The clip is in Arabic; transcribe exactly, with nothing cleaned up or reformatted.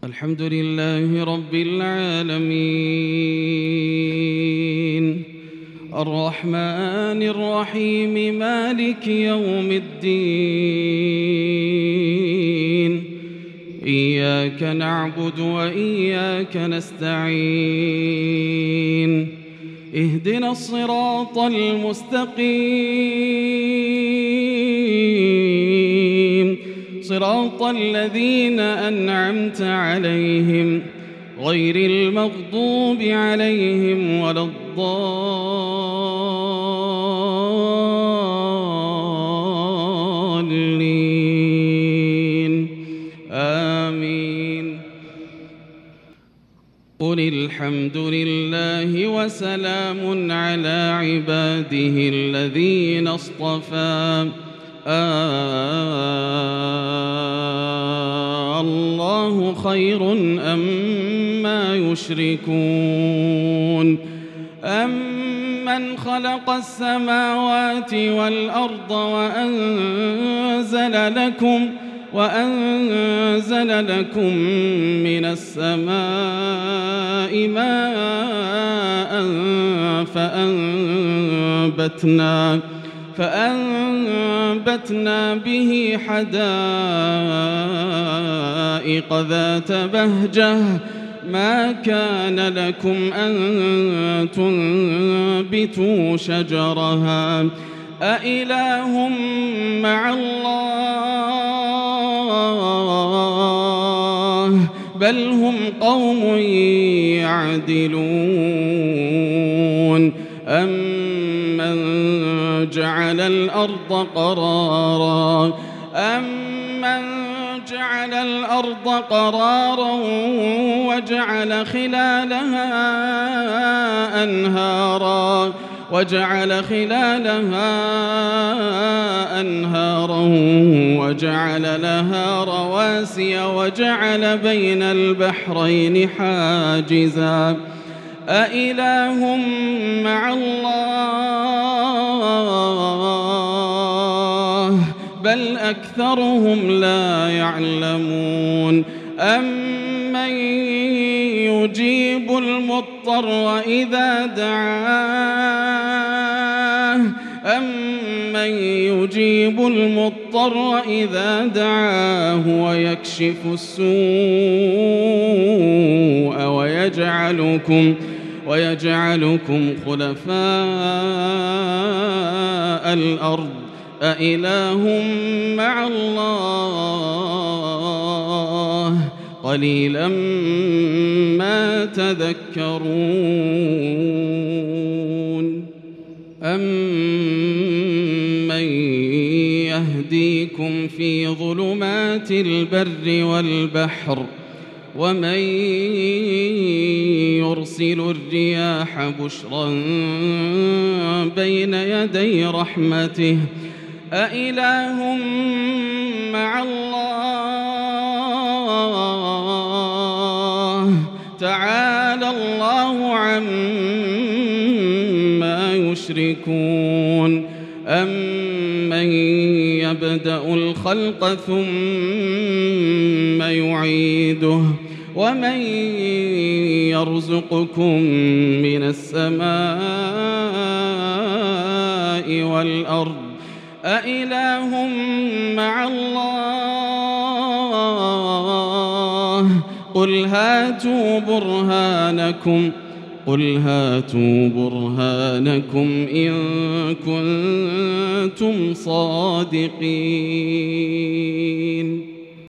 الحمد لله رب العالمين الرحمن الرحيم مالك يوم الدين إياك نعبد وإياك نستعين اهدنا الصراط المستقيم صراط الذين أنعمت عليهم غير المغضوب عليهم ولا الضالين آمين. قل الحمد لله وسلام على عباده الذين اصطفى آه الله خير أما يشركون أمن خلق السماوات والأرض وأنزل لكم وأنزل لكم من السماء ماء فأنبتنا فأنبتنا به حدائق ذات بهجة ما كان لكم أن تنبتوا شجرها أإله مع الله بل هم قوم يعدلون أمن جعل الأرض قرارا أمن جعل الأرض قرارا وجعل خلالها أنهارا وجعل خلالها أنهارا وجعل لها رواسي وجعل بين البحرين حاجزا أإله مع الله بل أكثرهم لا يعلمون أمن يجيب المضطر إذا دعاه أمن يجيب المضطر إذا دعاه ويكشف السوء ويجعلكم ويجعلكم خلفاء الأرض أإله مع الله قليلا ما تذكرون أمن يهديكم في ظلمات البر والبحر ومن يرسل الرياح بشرا بين يدي رحمته أإله مع الله تعالى الله عما يشركون أمن يبدأ الخلق ثم يعيده ومن يرزقكم من السماء والأرض أإله مع الله قل هاتوا برهانكم قل هاتوا برهانكم إن كنتم صادقين.